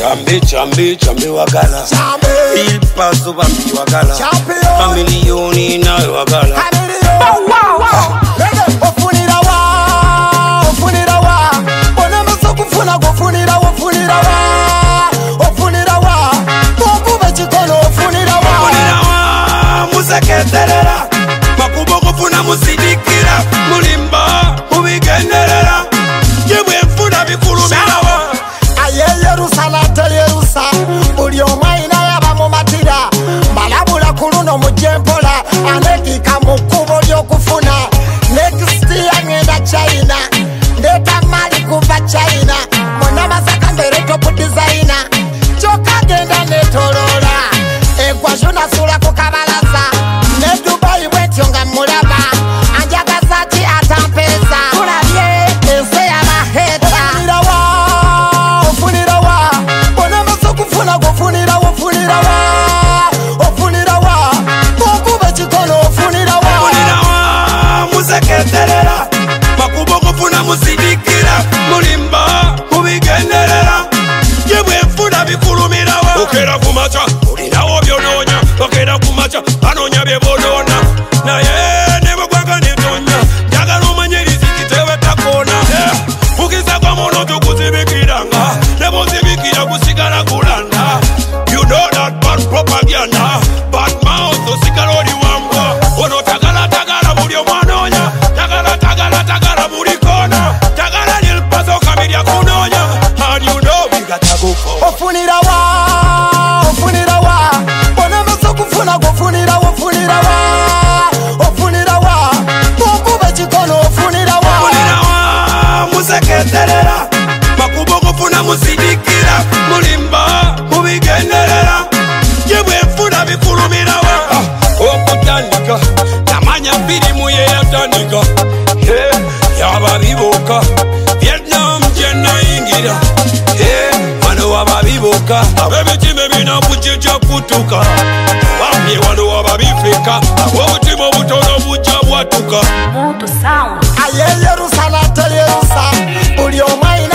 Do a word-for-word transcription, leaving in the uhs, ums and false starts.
Chambe, chambe, chambe wagala. Chambe. Il paso bambi wagala. Champion. Kamilioni na wagala. Kamilioni. Wow, wow, wow. Lege, ofunira wa, ofunira wa. Ona maso kufuna gofunira, ofunira wa, ofunira wa. Mokube chikono ofunira wa. Ofunira wa, museketerera. Makubo kufuna musidikira. Mulimba, mubigenderera. Jibwe mfuna bikulumira wa. Aye Yerusa te Yerusa. Buli omwaina yaba mu matira. Balabula kuluno mujempola. Anekika mukubo lyokufuna. Next year ngenda China. Ndeta mali kuva China. Mona masaka mbere top designer. Choka genda netolola. Egwa juna sula kukabalaza. Ne Dubai wetyo nga mulaba. Anjaga zati atampeza. Kulabye ense ya maheta. Ofunira wa, ofunira wa. Bona maso kufuna gofunira ofunira wa. Ofunira wa. Mokube chikono ofunira wa. Ofunira wa, museketerera. Makubo kufuna musidikira. Mulimba, mubigenderera. Jibwe mfuna bikulumira wa. Okera kumacha, olinawo byononya. Okera kumacha, anonya byebonona. Naye nebo kwanga netonya. Njagala omanye riziki tewetakona. Fukisa kwa mono tukuzibikiranga. Nebo zibikira kusigala kulanda. You know that bad propaganda. Bad mouth osigala oli wambwa. Ono tagala tagala buli omwanonya. Tagala tagala tagala buli kona. Tagala nilpaso kamilya kunonya. And you know we got to go for. Ofunira wa, ofunira wa. Bona maso kufuna gofunira ofunira wa. Ofunira wa. Mokube chikono ofunira wa. Ofunira wa, museketerera. Makubo kufuna musidikira. Mulimba, mubigenderera. Jibwe mfuna bikulumira wa. Okutandika, namanya firimu ye yatandika. Hey, yaba biboka. Vietnam jena ingira. Hey, wano waba biboka. Abebitime bina bujeja kutuka. Bamye wano waba bifika. Abobutimo butono buja bwatuka. Moto sound. Aye Yerusa te Yerusa. Buli omwaina